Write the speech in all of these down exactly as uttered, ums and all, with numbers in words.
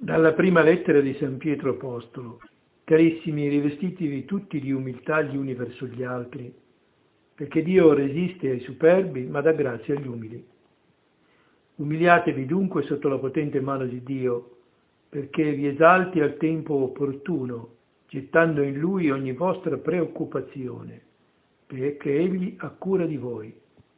Dalla prima lettera di San Pietro Apostolo. Carissimi, rivestitevi tutti di umiltà gli uni verso gli altri, perché Dio resiste ai superbi, ma dà grazia agli umili. Umiliatevi dunque sotto la potente mano di Dio, perché vi esalti al tempo opportuno, gettando in Lui ogni vostra preoccupazione, perché Egli ha cura di voi.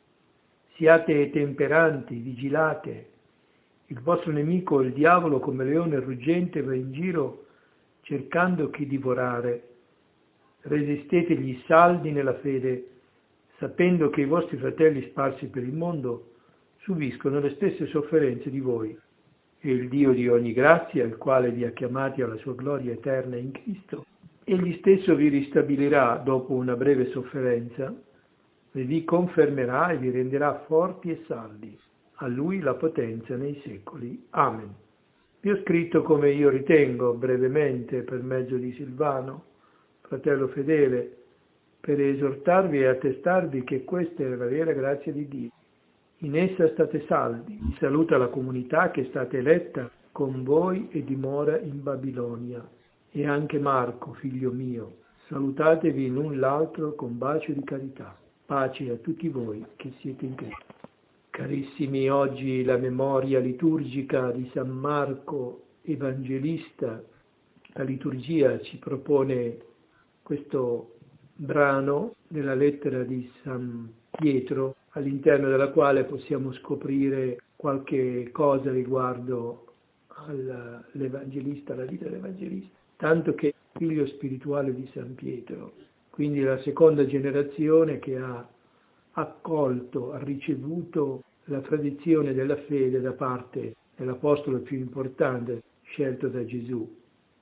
Siate temperanti, vigilate. Il vostro nemico, il diavolo, come leone ruggente, va in giro cercando chi divorare. Resistetegli saldi nella fede, sapendo che i vostri fratelli sparsi per il mondo subiscono le stesse sofferenze di voi. E il Dio di ogni grazia, il quale vi ha chiamati alla sua gloria eterna in Cristo, egli stesso vi ristabilirà dopo una breve sofferenza, e vi confermerà e vi renderà forti e saldi. A Lui la potenza nei secoli. Amen. Vi ho scritto come io ritengo, brevemente, per mezzo di Silvano, fratello fedele, per esortarvi e attestarvi che questa è la vera grazia di Dio. In essa state saldi. Vi saluta la comunità che è stata eletta con voi e dimora in Babilonia. E anche Marco, figlio mio. Salutatevi l'un l'altro con bacio di carità. Pace a tutti voi che siete in Cristo. Carissimi, oggi la memoria liturgica di San Marco Evangelista. La liturgia ci propone questo brano della lettera di San Pietro, all'interno della quale possiamo scoprire qualche cosa riguardo all'Evangelista, alla vita dell'Evangelista, tanto che è figlio spirituale di San Pietro, quindi la seconda generazione che ha accolto, ha ricevuto la tradizione della fede da parte dell'apostolo più importante scelto da Gesù.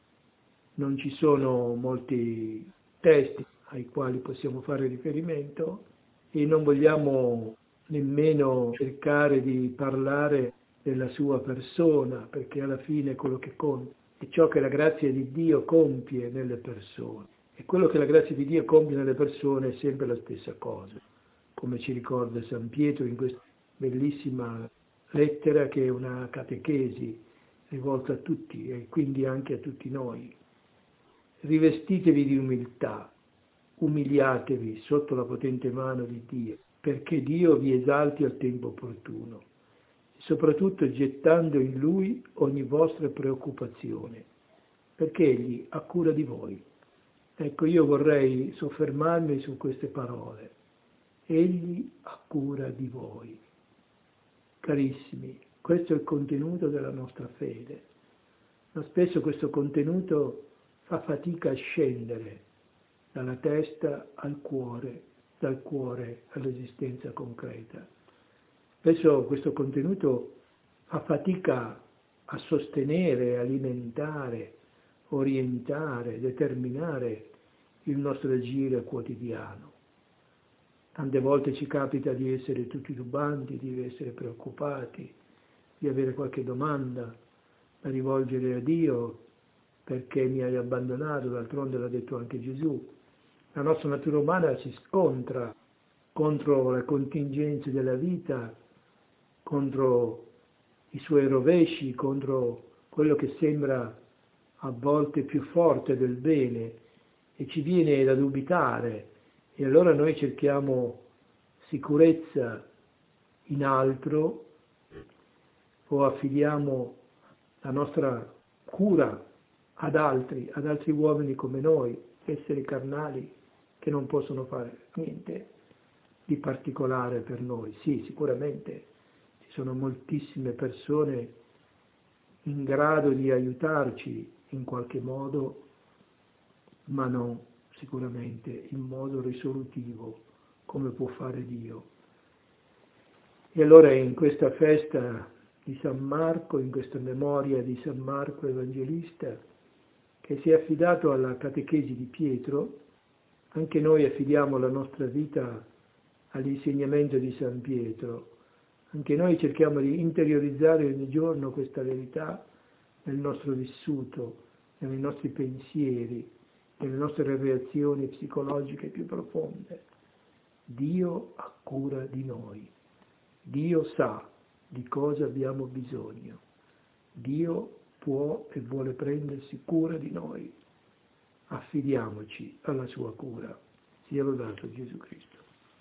Non ci sono molti testi ai quali possiamo fare riferimento e non vogliamo nemmeno cercare di parlare della sua persona, perché alla fine quello che conta è ciò che la grazia di Dio compie nelle persone. E quello che la grazia di Dio compie nelle persone è sempre la stessa cosa, come ci ricorda San Pietro in questa bellissima lettera che è una catechesi rivolta a tutti e quindi anche a tutti noi. Rivestitevi di umiltà, umiliatevi sotto la potente mano di Dio, perché Dio vi esalti al tempo opportuno, e soprattutto gettando in Lui ogni vostra preoccupazione, perché Egli ha cura di voi. Ecco, io vorrei soffermarmi su queste parole. Egli ha cura di voi. Carissimi, questo è il contenuto della nostra fede, ma spesso questo contenuto fa fatica a scendere dalla testa al cuore, dal cuore all'esistenza concreta. Spesso questo contenuto fa fatica a sostenere, alimentare, orientare, determinare il nostro agire quotidiano. Tante volte ci capita di essere tutti tubanti, di essere preoccupati, di avere qualche domanda da rivolgere a Dio, perché mi hai abbandonato, d'altronde l'ha detto anche Gesù. La nostra natura umana si scontra contro le contingenze della vita, contro i suoi rovesci, contro quello che sembra a volte più forte del bene e ci viene da dubitare. E allora noi cerchiamo sicurezza in altro o affidiamo la nostra cura ad altri, ad altri uomini come noi, esseri carnali che non possono fare niente di particolare per noi. Sì, sicuramente ci sono moltissime persone in grado di aiutarci in qualche modo, ma non sicuramente in modo risolutivo come può fare Dio. E allora in questa festa di San Marco, in questa memoria di San Marco Evangelista, che si è affidato alla catechesi di Pietro, anche noi affidiamo la nostra vita all'insegnamento di San Pietro. Anche noi cerchiamo di interiorizzare ogni giorno questa verità nel nostro vissuto, nei nostri pensieri, nelle nostre reazioni psicologiche più profonde. Dio ha cura di noi. Dio sa di cosa abbiamo bisogno. Dio può e vuole prendersi cura di noi. Affidiamoci alla sua cura. Sia lodato Gesù Cristo.